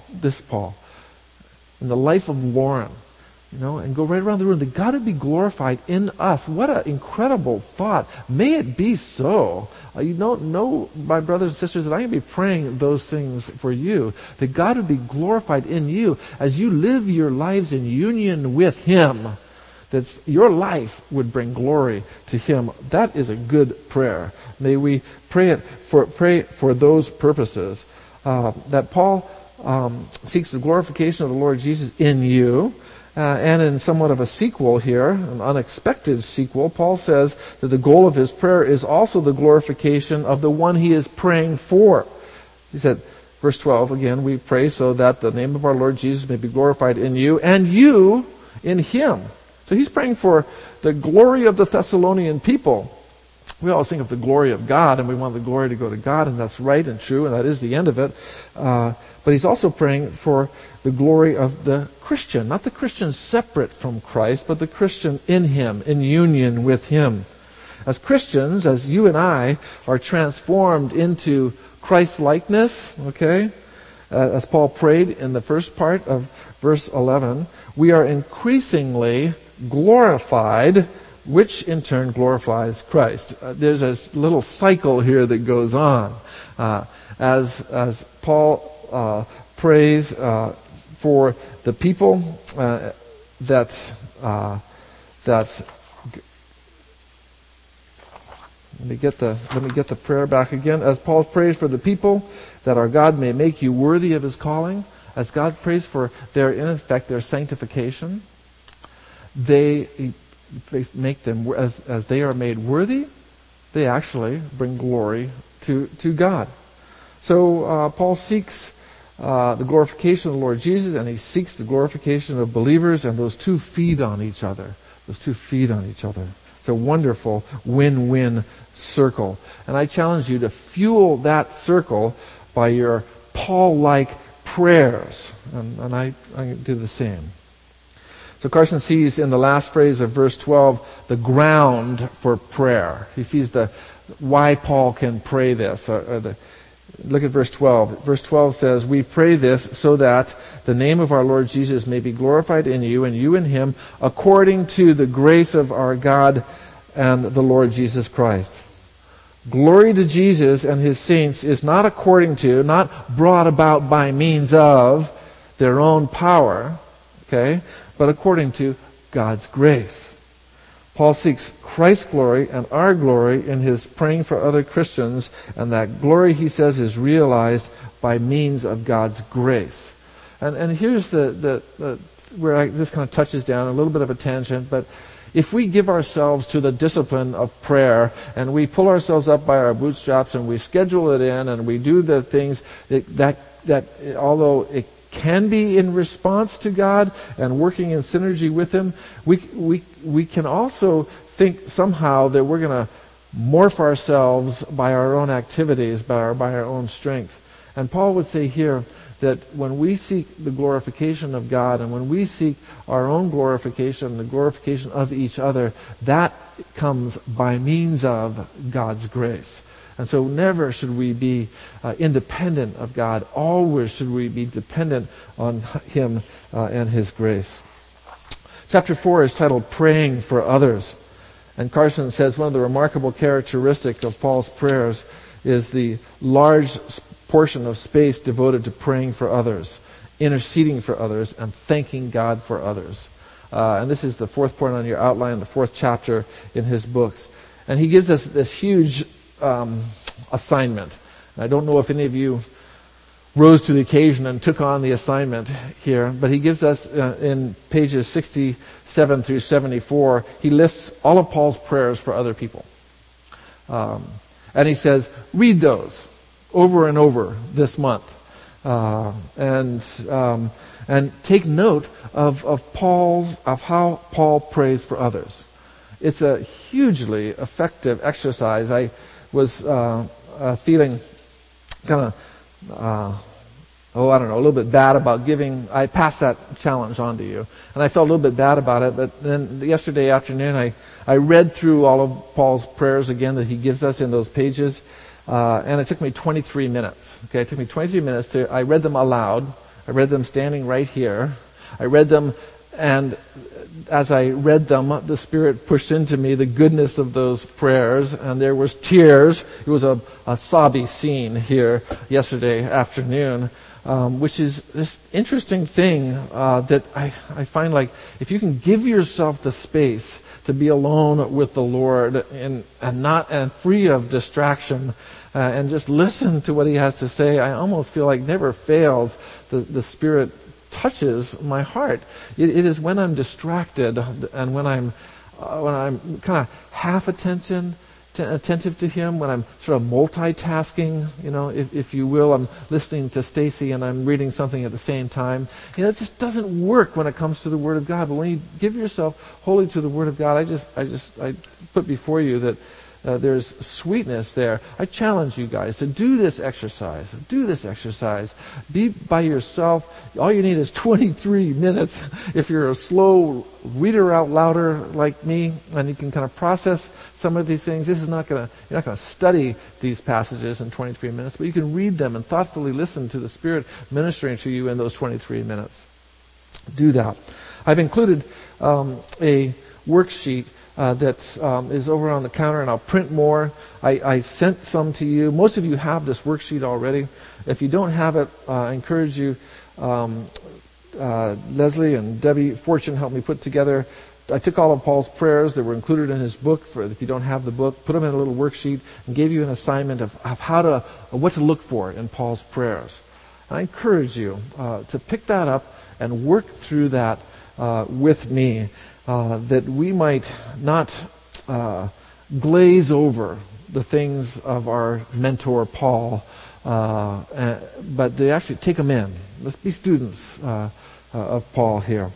in the life of Lauren, and go right around the room. That God would be glorified in us. What an incredible thought. May it be so. You don't know, my brothers and sisters, that I'm going to be praying those things for you. That God would be glorified in you as you live your lives in union with him. That your life would bring glory to him. That is a good prayer. May we pray for those purposes. That Paul seeks the glorification of the Lord Jesus in you. And in somewhat of a sequel here, an unexpected sequel, Paul says that the goal of his prayer is also the glorification of the one he is praying for. He said, verse 12 again, we pray so that the name of our Lord Jesus may be glorified in you, and you in him. So he's praying for the glory of the Thessalonian people. We always think of the glory of God, and we want the glory to go to God, and that's right and true, and that is the end of it. But he's also praying for the glory of the Christian, not the Christian separate from Christ, but the Christian in him, in union with him. As Christians, as you and I are transformed into Christ-likeness, okay, as Paul prayed in the first part of verse 11, we are increasingly glorified, which in turn glorifies Christ. There's a little cycle here that goes on. As Paul prays for the people that let me get the prayer back again. As Paul prays for the people that our God may make you worthy of his calling, as God prays for their, in effect, their sanctification, they make them, as they are made worthy, they actually bring glory to God. So Paul seeks the glorification of the Lord Jesus, and he seeks the glorification of believers, and those two feed on each other. It's a wonderful win-win circle. And I challenge you to fuel that circle by your Paul-like prayers. And I do the same. So Carson sees in the last phrase of verse 12 the ground for prayer. He sees why Paul can pray this. Look at verse 12. Verse 12 says, we pray this so that the name of our Lord Jesus may be glorified in you and you in him, according to the grace of our God and the Lord Jesus Christ. Glory to Jesus and his saints is not according to, not brought about by means of their own power, okay, but according to God's grace. Paul seeks Christ's glory and our glory in his praying for other Christians, and that glory, he says, is realized by means of God's grace. And here's the where this kind of touches down, a little bit of a tangent, but if we give ourselves to the discipline of prayer, and we pull ourselves up by our bootstraps, and we schedule it in, and we do the things that although it can be in response to God and working in synergy with him, we can also think somehow that we're going to morph ourselves by our own activities, by our own strength. And Paul would say here that when we seek the glorification of God and when we seek our own glorification, the glorification of each other, that comes by means of God's grace. And so never should we be independent of God. Always should we be dependent on Him and His grace. Chapter 4 is titled Praying for Others. And Carson says one of the remarkable characteristics of Paul's prayers is the large portion of space devoted to praying for others, interceding for others, and thanking God for others. And this is the fourth point on your outline, the fourth chapter in his books. And he gives us this huge assignment. And I don't know if any of you rose to the occasion and took on the assignment here, but he gives us in pages 67 through 74, he lists all of Paul's prayers for other people. And he says, read those over and over this month. And take note of how Paul prays for others. It's a hugely effective exercise. I was feeling kind of, a little bit bad about giving. I passed that challenge on to you. And I felt a little bit bad about it. But then yesterday afternoon, I read through all of Paul's prayers again that he gives us in those pages. And it took me 23 minutes. Okay, it took me 23 minutes I read them aloud. I read them standing right here. I read them, and as I read them, the Spirit pushed into me the goodness of those prayers, and there was tears. It was a sobby scene here yesterday afternoon, which is this interesting thing that I find, like, if you can give yourself the space to be alone with the Lord and free of distraction, and just listen to what He has to say, I almost feel like never fails the Spirit touches my heart. It is when I'm distracted and when I'm kind of half attentive to Him, when I'm sort of multitasking, if you will. I'm listening to Stacy and I'm reading something at the same time. It just doesn't work when it comes to the Word of God. But when you give yourself wholly to the Word of God, I put before you that there's sweetness there. I challenge you guys to do this exercise. Do this exercise. Be by yourself. All you need is 23 minutes. If you're a slow reader out louder like me, and you can kind of process some of these things, you're not going to study these passages in 23 minutes, but you can read them and thoughtfully listen to the Spirit ministering to you in those 23 minutes. Do that. I've included a worksheet that is over on the counter, and I'll print more. I sent some to you. Most of you have this worksheet already. If you don't have it, I encourage you. Leslie and Debbie Fortune helped me put together. I took all of Paul's prayers that were included in his book. If you don't have the book, put them in a little worksheet and gave you an assignment of what to look for in Paul's prayers. And I encourage you to pick that up and work through that with me. That we might not glaze over the things of our mentor Paul, but they actually take them in. Let's be students of Paul here.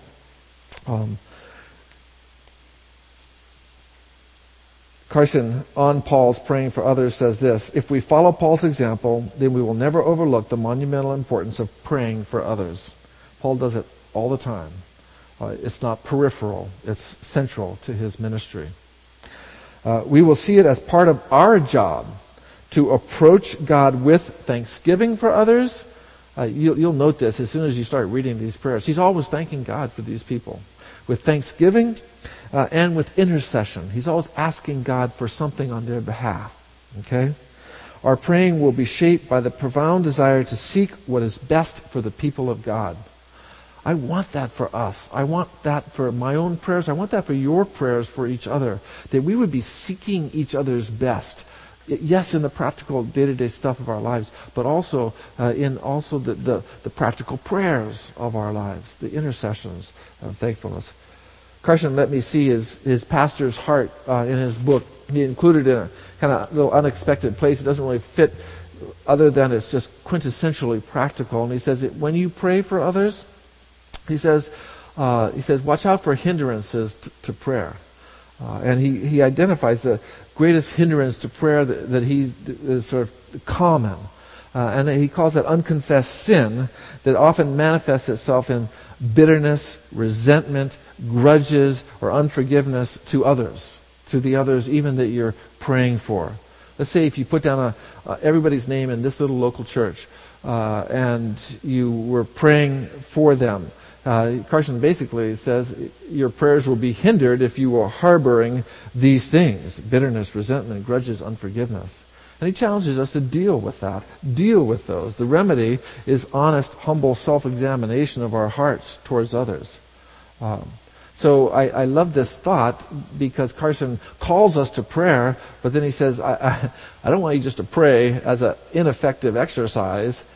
Carson, on Paul's praying for others, says this: if we follow Paul's example, then we will never overlook the monumental importance of praying for others. Paul does it all the time. It's not peripheral. It's central to his ministry. We will see it as part of our job to approach God with thanksgiving for others. You'll note this as soon as you start reading these prayers. He's always thanking God for these people. With thanksgiving and with intercession. He's always asking God for something on their behalf. Okay? Our praying will be shaped by the profound desire to seek what is best for the people of God. I want that for us. I want that for my own prayers. I want that for your prayers for each other. That we would be seeking each other's best. Yes, in the practical day-to-day stuff of our lives, but also in the practical prayers of our lives, the intercessions of thankfulness. Carson let me see his pastor's heart in his book. He included in a kind of little unexpected place. It doesn't really fit other than it's just quintessentially practical. And he says that when you pray for others, he says, watch out for hindrances to prayer. And he identifies greatest hindrance to prayer that he is sort of common. And he calls that unconfessed sin that often manifests itself in bitterness, resentment, grudges, or unforgiveness to others, to the others even that you're praying for. Let's say if you put down everybody's name in this little local church, and you were praying for them. Carson basically says your prayers will be hindered if you are harboring these things: bitterness, resentment, grudges, unforgiveness. And he challenges us to deal with that, deal with those. The remedy is honest, humble self-examination of our hearts towards others. So I love this thought because Carson calls us to prayer, but then he says, I don't want you just to pray as an ineffective exercise.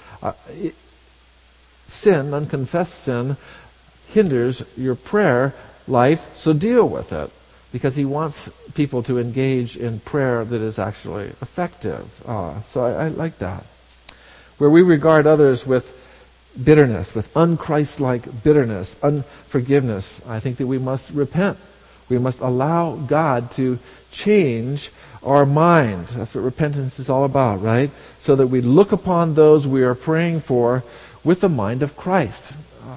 Sin, unconfessed sin, hinders your prayer life, so deal with it. Because he wants people to engage in prayer that is actually effective. So I like that. Where we regard others with bitterness, with un-Christ-like bitterness, unforgiveness, I think that we must repent. We must allow God to change our mind. That's what repentance is all about, right? So that we look upon those we are praying for with the mind of Christ.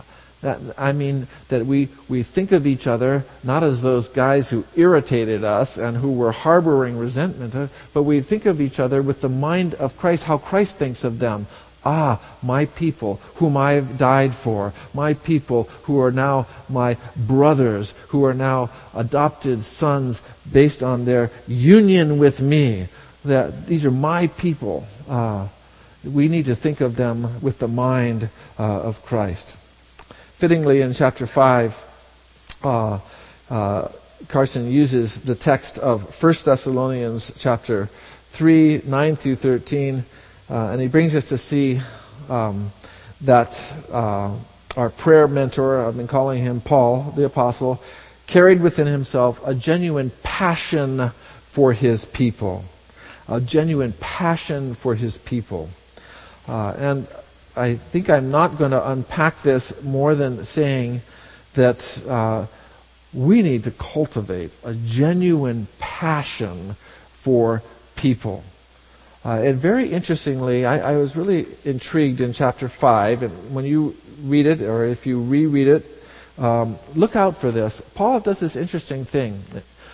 That we think of each other not as those guys who irritated us and who were harboring resentment, but we think of each other with the mind of Christ, how Christ thinks of them. My people whom I have died for, my people who are now my brothers, who are now adopted sons based on their union with me. That these are my people. We need to think of them with the mind of Christ. Fittingly, in chapter 5, Carson uses the text of 1 Thessalonians chapter 3, 9 through 13, and he brings us to see that our prayer mentor, I've been calling him Paul, the apostle, carried within himself a genuine passion for his people. A genuine passion for his people. And I think I'm not going to unpack this more than saying that we need to cultivate a genuine passion for people. And very interestingly, I was really intrigued in chapter 5, and when you read it, or if you reread it, look out for this. Paul does this interesting thing.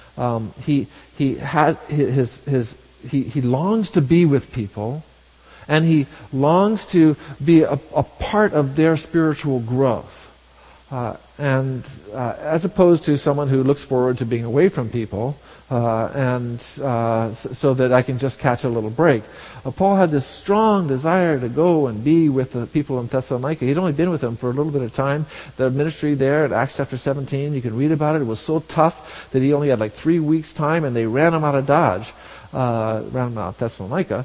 He longs to be with people, and he longs to be a part of their spiritual growth. As opposed to someone who looks forward to being away from people, so that I can just catch a little break. Paul had this strong desire to go and be with the people in Thessalonica. He'd only been with them for a little bit of time. The ministry there at Acts chapter 17, you can read about it. It was so tough that he only had like 3 weeks' time, and they ran him out of Dodge, ran him out of Thessalonica.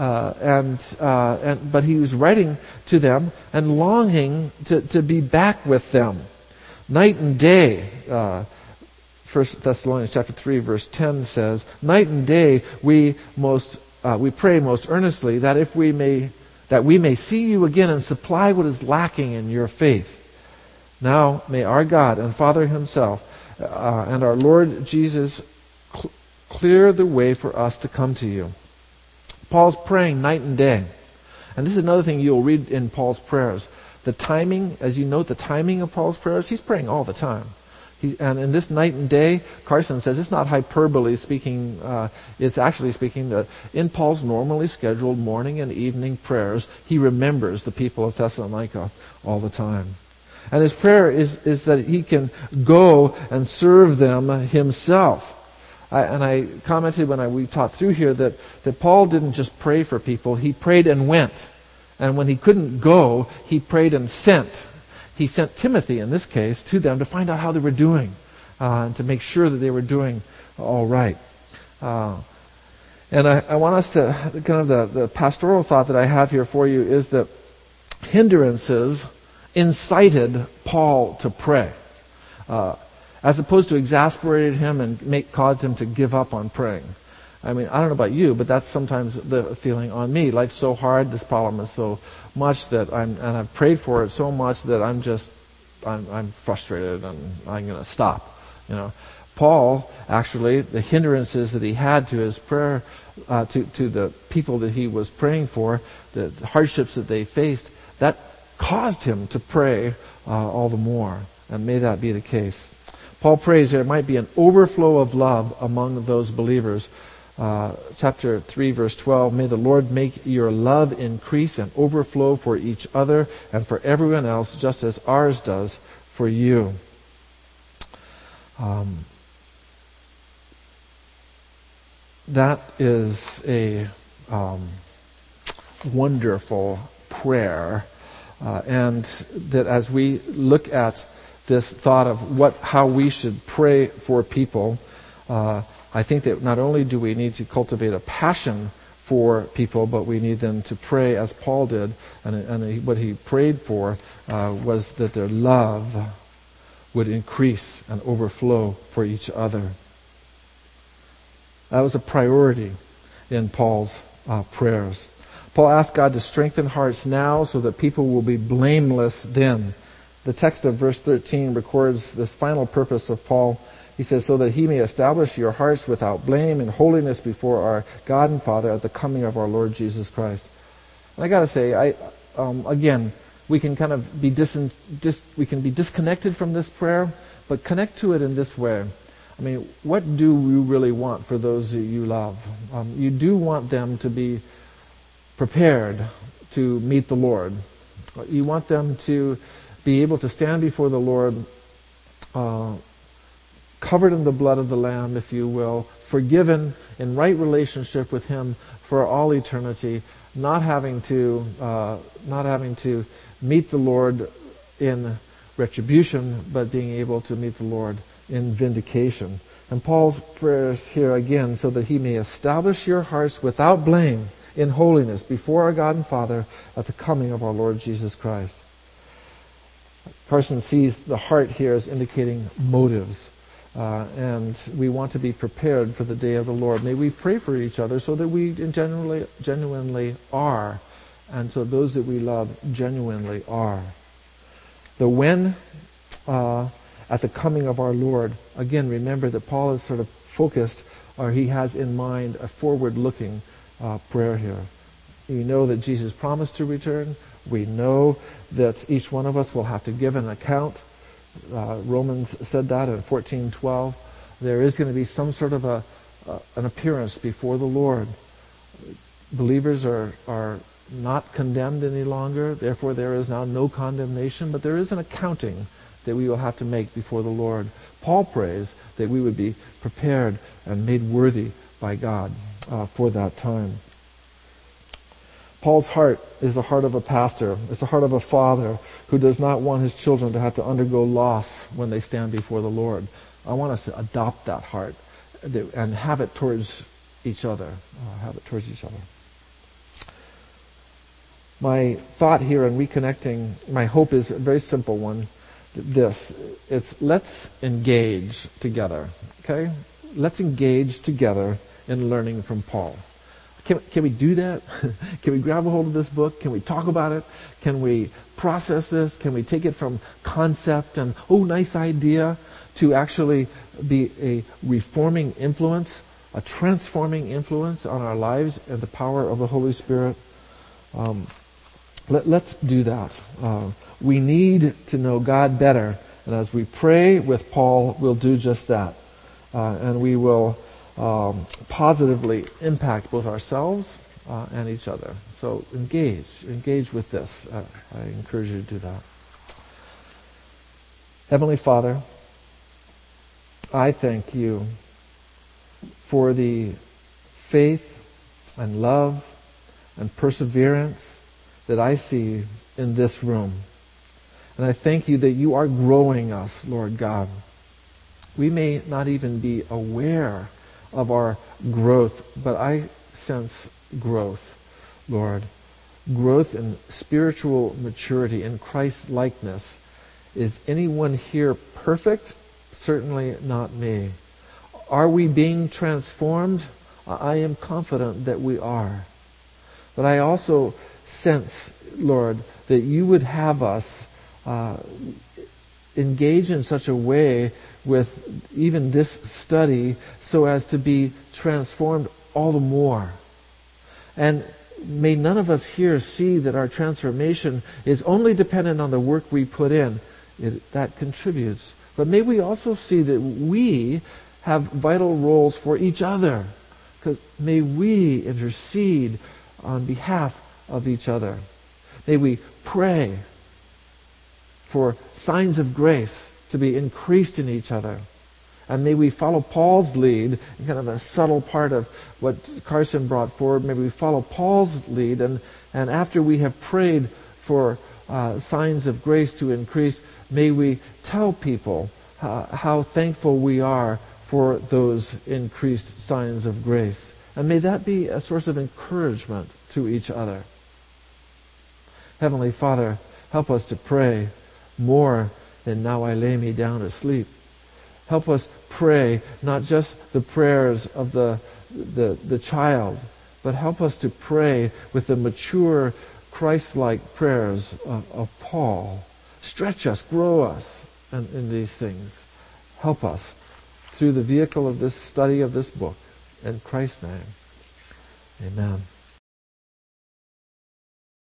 But he was writing to them and longing to be back with them. Night and day, 1 Thessalonians chapter 3 verse 10 says, night and day we pray most earnestly that we may see you again and supply what is lacking in your faith. Now may our God and Father himself and our Lord Jesus clear the way for us to come to you. Paul's praying night and day. And this is another thing you'll read in Paul's prayers. The timing, as you note the timing of Paul's prayers, he's praying all the time. And in this night and day, Carson says it's not hyperbole speaking, it's actually speaking that in Paul's normally scheduled morning and evening prayers, he remembers the people of Thessalonica all the time. And his prayer is that he can go and serve them himself. I commented when we taught through here that Paul didn't just pray for people, he prayed and went. And when he couldn't go, he prayed and sent. He sent Timothy, in this case, to them to find out how they were doing, and to make sure that they were doing all right. And I want us to, kind of the pastoral thought that I have here for you is that hindrances incited Paul to pray, as opposed to exasperated him and caused him to give up on praying. I mean, I don't know about you, but that's sometimes the feeling on me. Life's so hard, this problem is so much that I've prayed for it so much that I'm frustrated and I'm going to stop. Paul, actually, the hindrances that he had to his prayer, to the people that he was praying for, the hardships that they faced, that caused him to pray all the more. And may that be the case. Paul prays there might be an overflow of love among those believers. Chapter 3, verse 12, may the Lord make your love increase and overflow for each other and for everyone else, just as ours does for you. That is a wonderful prayer. And that as we look at this thought of how we should pray for people, I think that not only do we need to cultivate a passion for people, but we need them to pray as Paul did. And what he prayed for was that their love would increase and overflow for each other. That was a priority in Paul's prayers. Paul asked God to strengthen hearts now so that people will be blameless then. The text of verse 13 records this final purpose of Paul. He says, so that he may establish your hearts without blame and holiness before our God and Father at the coming of our Lord Jesus Christ. And I got to say, again, we can kind of be we can be disconnected from this prayer, but connect to it in this way. I mean, what do you really want for those that you love? You do want them to be prepared to meet the Lord. You want them to be able to stand before the Lord covered in the blood of the Lamb, if you will, forgiven, in right relationship with Him for all eternity, not having to meet the Lord in retribution, but being able to meet the Lord in vindication. And Paul's prayers here again, so that he may establish your hearts without blame in holiness before our God and Father at the coming of our Lord Jesus Christ. Carson sees the heart here as indicating motives. And we want to be prepared for the day of the Lord. May we pray for each other so that we genuinely are. And so those that we love genuinely are. The when at the coming of our Lord, again, remember that Paul is sort of focused, or he has in mind a forward-looking prayer here. We know that Jesus promised to return. We know that each one of us will have to give an account. Romans said that in 14:12. There is going to be some sort of an appearance before the Lord. Believers are not condemned any longer. Therefore, there is now no condemnation, but there is an accounting that we will have to make before the Lord. Paul prays that we would be prepared and made worthy by God for that time. Paul's heart is the heart of a pastor. It's the heart of a father who does not want his children to have to undergo loss when they stand before the Lord. I want us to adopt that heart and have it towards each other. My thought here in reconnecting, my hope is a very simple one. Let's engage together. Okay? Let's engage together in learning from Paul. Can we do that? Can we grab a hold of this book? Can we talk about it? Can we process this? Can we take it from concept and, nice idea, to actually be a reforming influence, a transforming influence on our lives and the power of the Holy Spirit? Let's do that. We need to know God better. And as we pray with Paul, we'll do just that. And we will positively impact both ourselves and each other. So engage with this. I encourage you to do that. Heavenly Father, I thank you for the faith and love and perseverance that I see in this room. And I thank you that you are growing us, Lord God. We may not even be aware of our growth, but I sense growth, Lord. Growth in spiritual maturity, in Christ-likeness. Is anyone here perfect? Certainly not me. Are we being transformed? I am confident that we are. But I also sense, Lord, that you would have us engage in such a way with even this study so as to be transformed all the more. And may none of us here see that our transformation is only dependent on the work we put in. That contributes. But may we also see that we have vital roles for each other. May we intercede on behalf of each other. May we pray for signs of grace to be increased in each other. And may we follow Paul's lead, kind of a subtle part of what Carson brought forward. May we follow Paul's lead, and after we have prayed for signs of grace to increase, may we tell people how thankful we are for those increased signs of grace. And may that be a source of encouragement to each other. Heavenly Father, help us to pray more than now I lay me down to sleep. Help us pray not just the prayers of the child, but help us to pray with the mature, Christ-like prayers of Paul. Stretch us, grow us in these things. Help us through the vehicle of this study of this book. In Christ's name, amen.